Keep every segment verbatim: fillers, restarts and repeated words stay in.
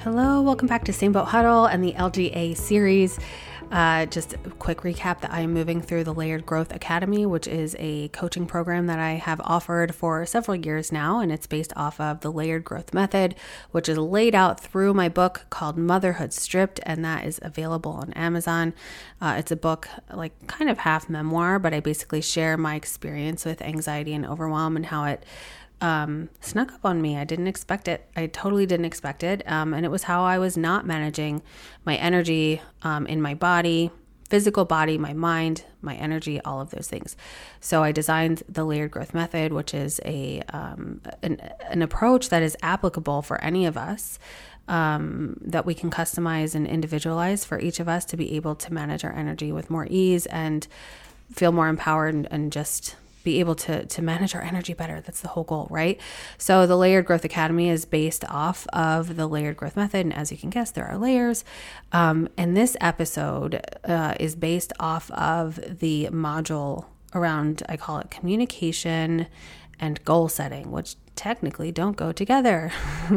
Hello, welcome back to Same Boat Huddle and the L G A series. Uh, just a quick recap that I am moving through the Layered Growth Academy, which is a coaching program that I have offered for several years now, and it's based off of the Layered Growth Method, which is laid out through my book called Motherhood Stripped, and that is available on Amazon. Uh, it's a book like kind of half memoir, but I basically share my experience with anxiety and overwhelm and how it um, snuck up on me. I didn't expect it. I totally didn't expect it. Um, and it was how I was not managing my energy, um, in my body, physical body, my mind, my energy, all of those things. So I designed the Layered Growth Method, which is a, um, an, an approach that is applicable for any of us, um, that we can customize and individualize for each of us to be able to manage our energy with more ease and feel more empowered and, and just be able to to manage our energy better. That's the whole goal, right? So the Layered Growth Academy is based off of the Layered Growth Method. And as you can guess, there are layers. Um, and this episode uh, is based off of the module around, I call it communication and goal setting, which technically don't go together,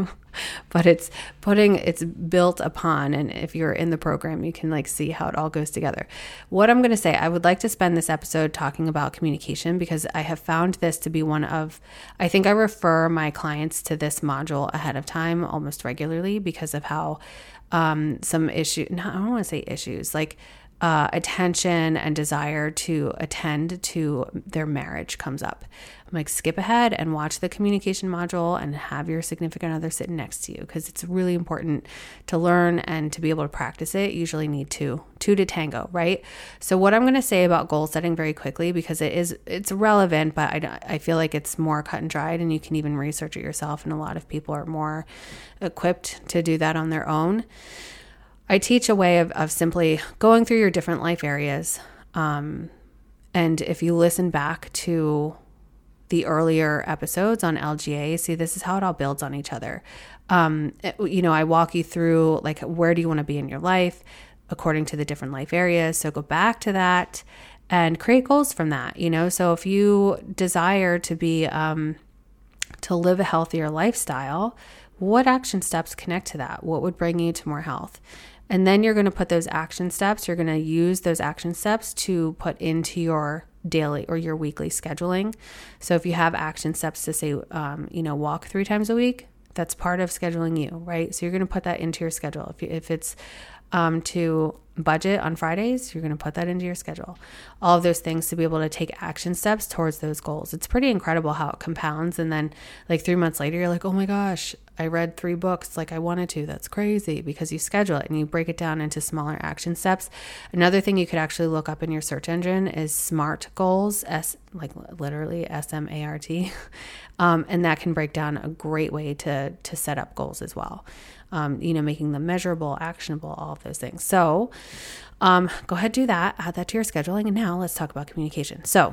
but it's putting, it's built upon. And if you're in the program, you can like see how it all goes together. What I'm going to say, I would like to spend this episode talking about communication because I have found this to be one of, I think I refer my clients to this module ahead of time almost regularly because of how um, some issue, no, I don't want to say issues, like Uh, attention and desire to attend to their marriage comes up. I'm like, skip ahead and watch the communication module and have your significant other sitting next to you because it's really important to learn and to be able to practice it. You usually need two, two to tango, right? So what I'm going to say about goal setting very quickly because it is, it's relevant, but I, I feel like it's more cut and dried and you can even research it yourself. And a lot of people are more equipped to do that on their own. I teach a way of, of simply going through your different life areas. Um, and if you listen back to the earlier episodes on L G A, see, this is how it all builds on each other. Um, it, you know, I walk you through like, where do you want to be in your life according to the different life areas? So go back to that and create goals from that, you know? So if you desire to be, um, to live a healthier lifestyle, what action steps connect to that? What would bring you to more health? And then you're going to put those action steps, you're going to use those action steps to put into your daily or your weekly scheduling. So if you have action steps to say, um, you know, walk three times a week, that's part of scheduling you, right? So you're going to put that into your schedule. If, you, if it's um, to budget on Fridays, you're going to put that into your schedule. All of those things to be able to take action steps towards those goals. It's pretty incredible how it compounds. And then like three months later, you're like, oh my gosh, I read three books like I wanted to. That's crazy because you schedule it and you break it down into smaller action steps. Another thing you could actually look up in your search engine is SMART goals, S like literally S M A R T. Um, and that can break down a great way to, to set up goals as well. Um, you know, making them measurable, actionable, all of those things. So um, go ahead, do that, add that to your scheduling. And now let's talk about communication. So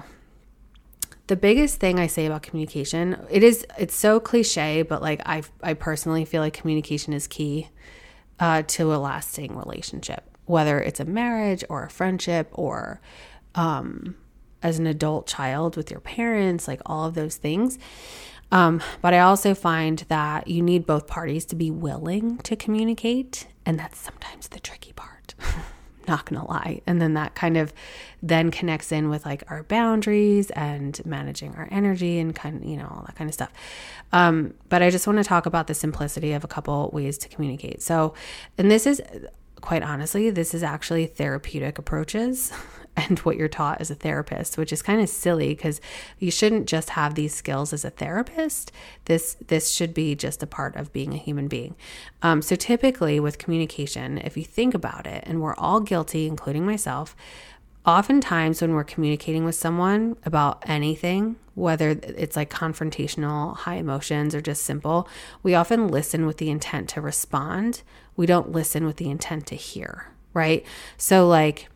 the biggest thing I say about communication, it is, it's so cliche, but like I, I personally feel like communication is key uh, to a lasting relationship, whether it's a marriage or a friendship or um, as an adult child with your parents, like all of those things. Um, but I also find that you need both parties to be willing to communicate. And that's sometimes the tricky part. Not gonna lie. And then that kind of then connects in with like our boundaries and managing our energy and kind of, you know, all that kind of stuff. Um, but I just want to talk about the simplicity of a couple ways to communicate. So, and this is quite honestly, this is actually therapeutic approaches and what you're taught as a therapist, which is kind of silly because you shouldn't just have these skills as a therapist. This this should be just a part of being a human being. Um, so typically with communication, if you think about it, and we're all guilty, including myself, oftentimes when we're communicating with someone about anything, whether it's like confrontational, high emotions, or just simple, we often listen with the intent to respond. We don't listen with the intent to hear, right? So like,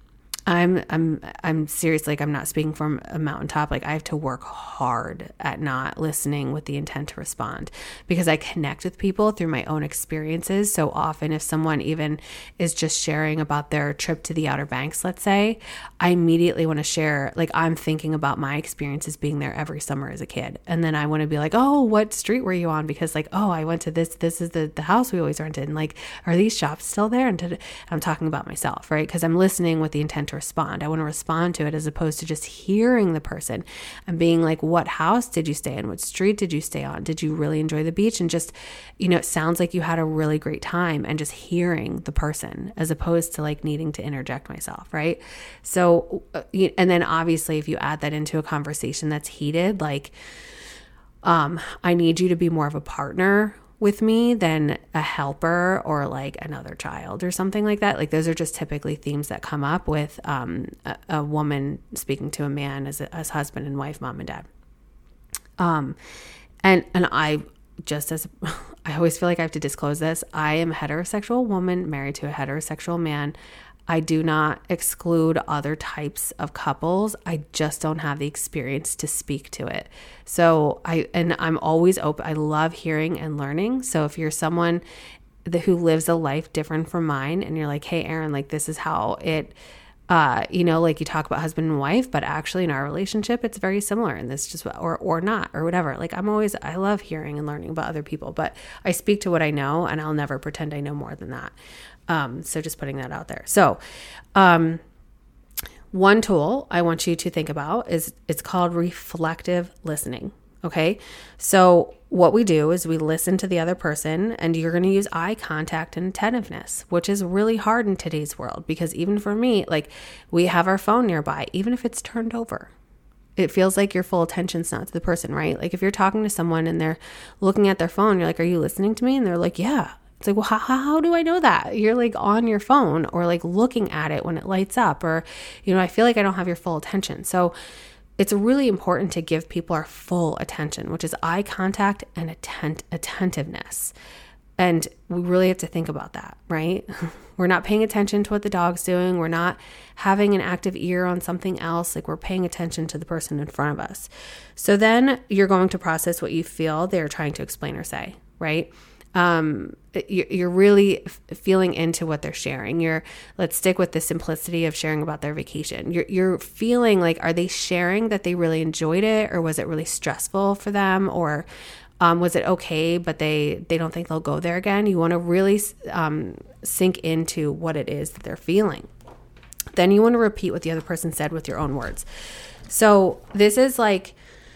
I'm I'm I'm serious. Like, I'm not speaking from a mountaintop. Like, I have to work hard at not listening with the intent to respond, because I connect with people through my own experiences. So often, if someone even is just sharing about their trip to the Outer Banks, let's say, I immediately want to share, like, I'm thinking about my experiences being there every summer as a kid. And then I want to be like, oh, what street were you on? Because, like, oh, I went to this, this is the, the house we always rented. And, like, are these shops still there? And I'm talking about myself, right? Because I'm listening with the intent to respond. I want to respond to it, as opposed to just hearing the person and being like, what house did you stay in? What street did you stay on? Did you really enjoy the beach? And just, you know, it sounds like you had a really great time, and just hearing the person, as opposed to like needing to interject myself, right? So, and then obviously if you add that into a conversation that's heated, like, um, I need you to be more of a partner with me than a helper or like another child or something like that. Like, those are just typically themes that come up with um, a, a woman speaking to a man as, a, as husband and wife, mom and dad. Um, and, and I just as I always feel like I have to disclose this, I am a heterosexual woman married to a heterosexual man. I do not exclude other types of couples. I just don't have the experience to speak to it. So I, and I'm always open. I love hearing and learning. So if you're someone that, who lives a life different from mine, and you're like, hey, Erin, like, this is how it, uh, you know, like you talk about husband and wife, but actually in our relationship, it's very similar, and this just, or, or not, or whatever. Like, I'm always, I love hearing and learning about other people, but I speak to what I know, and I'll never pretend I know more than that. Um, so just putting that out there. So, um, one tool I want you to think about is, it's called reflective listening. Okay. So what we do is we listen to the other person, and you're going to use eye contact and attentiveness, which is really hard in today's world, because even for me, like, we have our phone nearby, even if it's turned over, it feels like your full attention's not to the person, right? Like, if you're talking to someone and they're looking at their phone, you're like, are you listening to me? And they're like, yeah. It's like, well, how, how do I know that? You're like on your phone, or like looking at it when it lights up, or, you know, I feel like I don't have your full attention. So it's really important to give people our full attention, which is eye contact and attent- attentiveness. And we really have to think about that, right? We're not paying attention to what the dog's doing. We're not having an active ear on something else. Like, we're paying attention to the person in front of us. So then you're going to process what you feel they're trying to explain or say, right? Um, you're really feeling into what they're sharing. You're, let's stick with the simplicity of sharing about their vacation. You're, you're feeling like, are they sharing that they really enjoyed it, or was it really stressful for them? Or, um, was it okay, but they, they don't think they'll go there again? You want to really, um, sink into what it is that they're feeling. Then you want to repeat what the other person said with your own words. So this is like,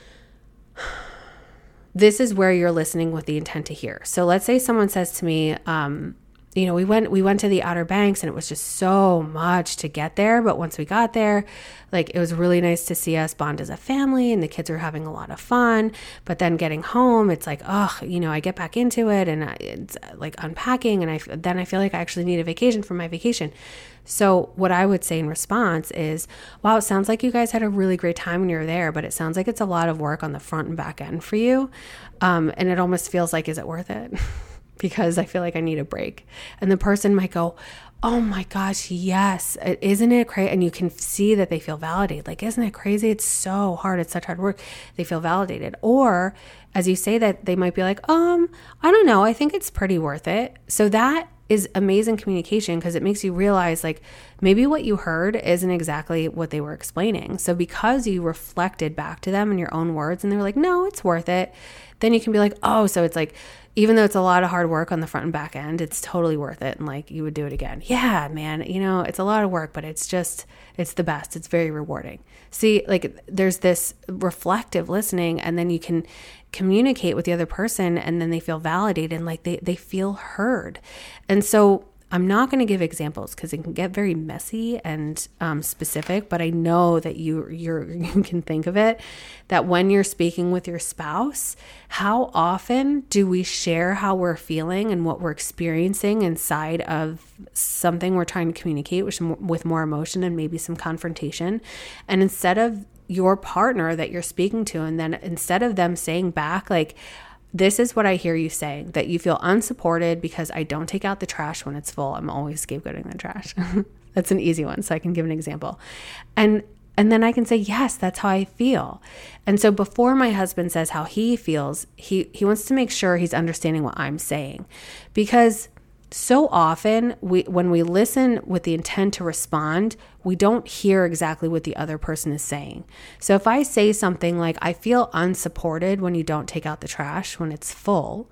this is where you're listening with the intent to hear. So let's say someone says to me, um, you know, we went, we went to the Outer Banks, and it was just so much to get there. But once we got there, like, it was really nice to see us bond as a family, and the kids were having a lot of fun. But then getting home, it's like, oh, you know, I get back into it, and I, it's like unpacking. And I, then I feel like I actually need a vacation from my vacation. So what I would say in response is, wow, it sounds like you guys had a really great time when you were there, but it sounds like it's a lot of work on the front and back end for you. Um, and it almost feels like, is it worth it? Because I feel like I need a break. And the person might go, oh my gosh, yes. Isn't it crazy? And you can see that they feel validated. Like, isn't it crazy? It's so hard. It's such hard work. They feel validated. Or as you say that, they might be like, um, I don't know. I think it's pretty worth it. So that is amazing communication, because it makes you realize, like, maybe what you heard isn't exactly what they were explaining. So because you reflected back to them in your own words, and they were like, no, it's worth it, then you can be like, oh, so it's like, even though it's a lot of hard work on the front and back end, it's totally worth it. And like, you would do it again. Yeah, man, you know, it's a lot of work, but it's just, it's the best. It's very rewarding. See, like, there's this reflective listening, and then you can communicate with the other person, and then they feel validated, and like they, they feel heard. And so I'm not going to give examples, because it can get very messy and um, specific, but I know that you you're, you can think of it, that when you're speaking with your spouse, how often do we share how we're feeling and what we're experiencing inside of something we're trying to communicate with, with more emotion and maybe some confrontation? And instead of your partner that you're speaking to, and then instead of them saying back, like, this is what I hear you saying, that you feel unsupported because I don't take out the trash when it's full. I'm always scapegoating the trash. That's an easy one. So I can give an example. And and then I can say, yes, that's how I feel. And so before my husband says how he feels, he, he wants to make sure he's understanding what I'm saying. Because so often we when we listen with the intent to respond, we don't hear exactly what the other person is saying. So if I say something like, I feel unsupported when you don't take out the trash when it's full,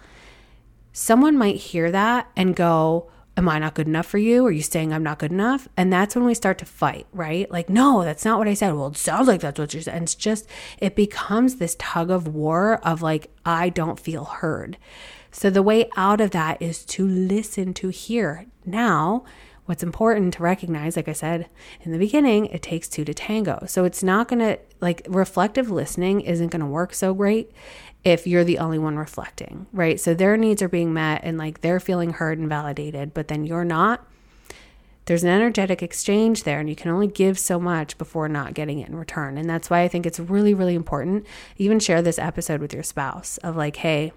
someone might hear that and go, am I not good enough for you? Are you saying I'm not good enough? And that's when we start to fight, right? Like, no, that's not what I said. Well, it sounds like that's what you said. And it's just, it becomes this tug of war of like, I don't feel heard. So the way out of that is to listen, to hear. Now, what's important to recognize, like I said in the beginning, it takes two to tango. So it's not going to, like, reflective listening isn't going to work so great if you're the only one reflecting, right? So their needs are being met and like they're feeling heard and validated, but then you're not. There's an energetic exchange there, and you can only give so much before not getting it in return. And that's why I think it's really, really important. Even share this episode with your spouse of like, hey,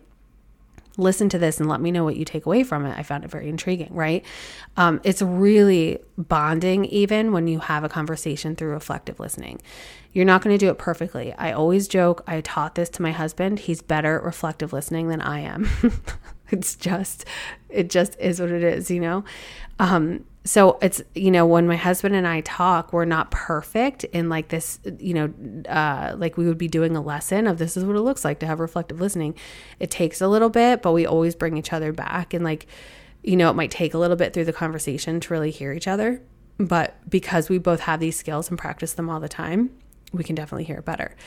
listen to this and let me know what you take away from it. I found it very intriguing, right? Um, it's really bonding even when you have a conversation through reflective listening. You're not going to do it perfectly. I always joke, I taught this to my husband. He's better at reflective listening than I am. It's just, it just is what it is, you know? Um, so it's, you know, when my husband and I talk, we're not perfect in like this, you know, uh, like we would be doing a lesson of this is what it looks like to have reflective listening. It takes a little bit, but we always bring each other back. And like, you know, it might take a little bit through the conversation to really hear each other. But because we both have these skills and practice them all the time, we can definitely hear it better.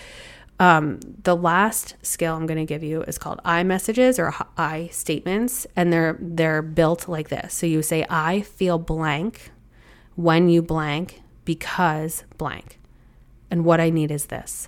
Um, the last skill I'm going to give you is called I messages or I statements, and they're they're built like this. So you say, I feel blank when you blank because blank, and what I need is this.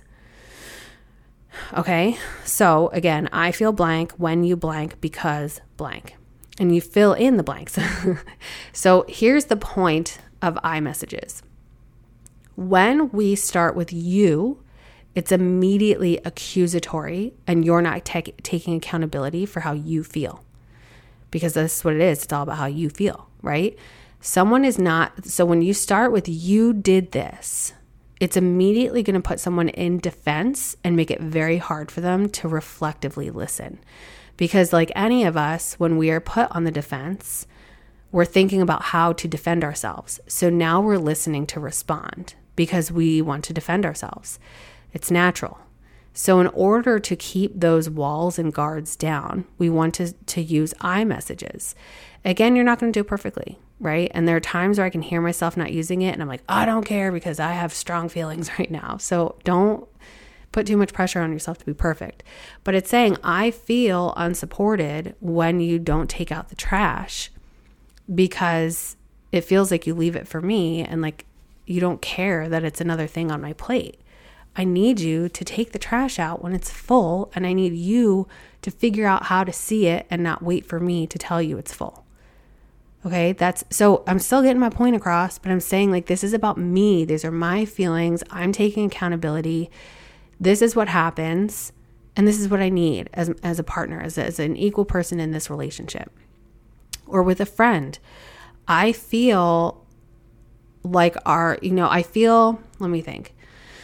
Okay, so again, I feel blank when you blank because blank, and you fill in the blanks. So here's the point of I messages. When we start with you, it's immediately accusatory, and you're not te- taking accountability for how you feel, because this is what it is. It's all about how you feel, right? Someone is not. So when you start with you did this, it's immediately going to put someone in defense and make it very hard for them to reflectively listen. Because like any of us, when we are put on the defense, we're thinking about how to defend ourselves. So now we're listening to respond because we want to defend ourselves. It's natural. So in order to keep those walls and guards down, we want to, to use I messages. Again, you're not going to do it perfectly, right? And there are times where I can hear myself not using it and I'm like, I don't care because I have strong feelings right now. So don't put too much pressure on yourself to be perfect. But it's saying, I feel unsupported when you don't take out the trash because it feels like you leave it for me and like you don't care that it's another thing on my plate. I need you to take the trash out when it's full, and I need you to figure out how to see it and not wait for me to tell you it's full. Okay, that's so I'm still getting my point across, but I'm saying like this is about me. These are my feelings. I'm taking accountability. This is what happens, and this is what I need as as a partner, as, as an equal person in this relationship. Or with a friend. I feel like our, you know, I feel, let me think.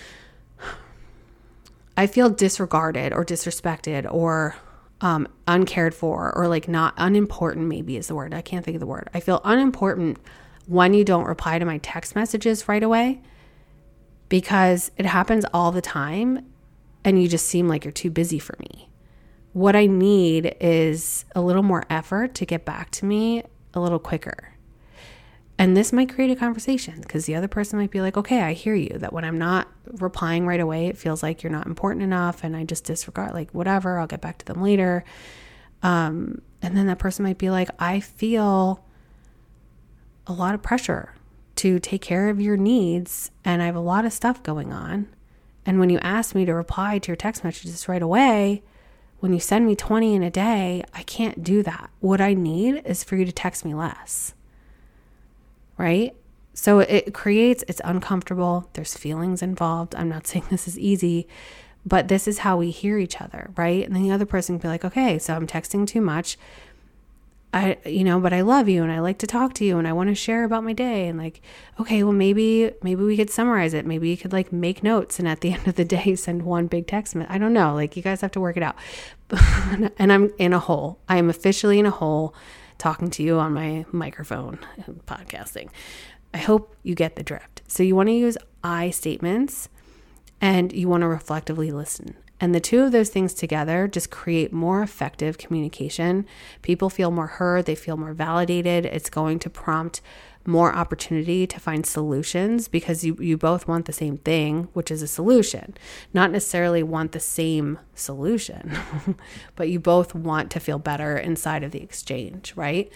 I feel disregarded or disrespected or um, uncared for, or like not unimportant maybe is the word. I can't think of the word. I feel unimportant when you don't reply to my text messages right away because it happens all the time and you just seem like you're too busy for me. What I need is a little more effort to get back to me a little quicker. And this might create a conversation because the other person might be like, okay, I hear you, that when I'm not replying right away, it feels like you're not important enough and I just disregard, like whatever, I'll get back to them later. Um, and then that person might be like, I feel a lot of pressure to take care of your needs and I have a lot of stuff going on. And when you ask me to reply to your text messages right away, when you send me twenty in a day, I can't do that. What I need is for you to text me less. Right? So it creates, it's uncomfortable. There's feelings involved. I'm not saying this is easy, but this is how we hear each other, right? And then the other person can be like, okay, so I'm texting too much. I, you know, but I love you and I like to talk to you and I want to share about my day. And like, okay, well, maybe, maybe we could summarize it. Maybe you could like make notes and at the end of the day, send one big text. I don't know. Like, you guys have to work it out. And I'm in a hole. I am officially in a hole talking to you on my microphone and podcasting. I hope you get the drift. So you want to use I statements and you want to reflectively listen. And the two of those things together just create more effective communication. People feel more heard. They feel more validated. It's going to prompt more opportunity to find solutions because you, you both want the same thing, which is a solution. Not necessarily want the same solution, but you both want to feel better inside of the exchange, right?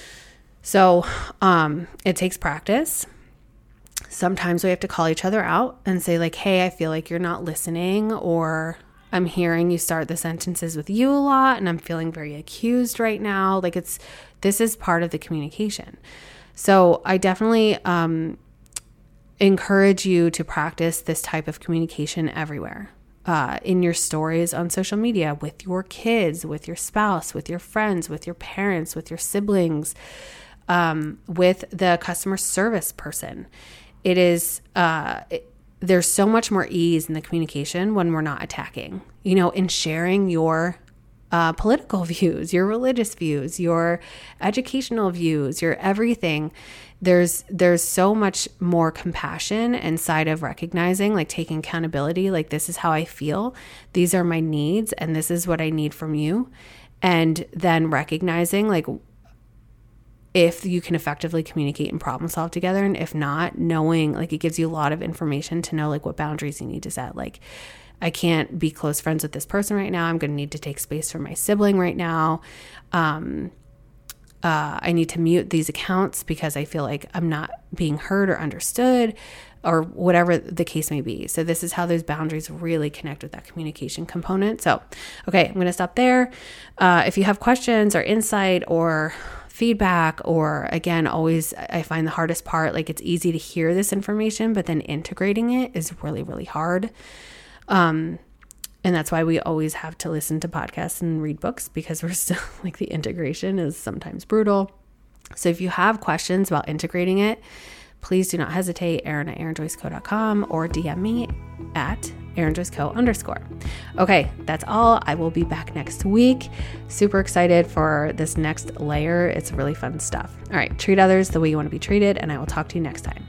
So um, it takes practice. Sometimes we have to call each other out and say like, hey, I feel like you're not listening, or I'm hearing you start the sentences with you a lot and I'm feeling very accused right now. Like it's, this is part of the communication. So I definitely um, encourage you to practice this type of communication everywhere. Uh, in your stories on social media, with your kids, with your spouse, with your friends, with your parents, with your siblings, um, with the customer service person. It is, uh, it, there's so much more ease in the communication when we're not attacking, you know, in sharing your uh, political views, your religious views, your educational views, your everything. There's, there's so much more compassion inside of recognizing, like taking accountability, like this is how I feel. These are my needs and this is what I need from you. And then recognizing like, if you can effectively communicate and problem solve together. And if not, knowing, like, it gives you a lot of information to know like what boundaries you need to set. Like, I can't be close friends with this person right now. I'm going to need to take space from my sibling right now. Um, uh, I need to mute these accounts because I feel like I'm not being heard or understood, or whatever the case may be. So this is how those boundaries really connect with that communication component. So, okay, I'm going to stop there. Uh, if you have questions or insight or feedback, or again, always, I find the hardest part, like it's easy to hear this information, but then integrating it is really, really hard. Um, and that's why we always have to listen to podcasts and read books, because we're still like, the integration is sometimes brutal. So if you have questions about integrating it, please do not hesitate. Erin at erin joyce co dot com or D M me at erin joyce co underscore. Okay, that's all. I will be back next week. Super excited for this next layer. It's really fun stuff. All right, treat others the way you want to be treated, and I will talk to you next time.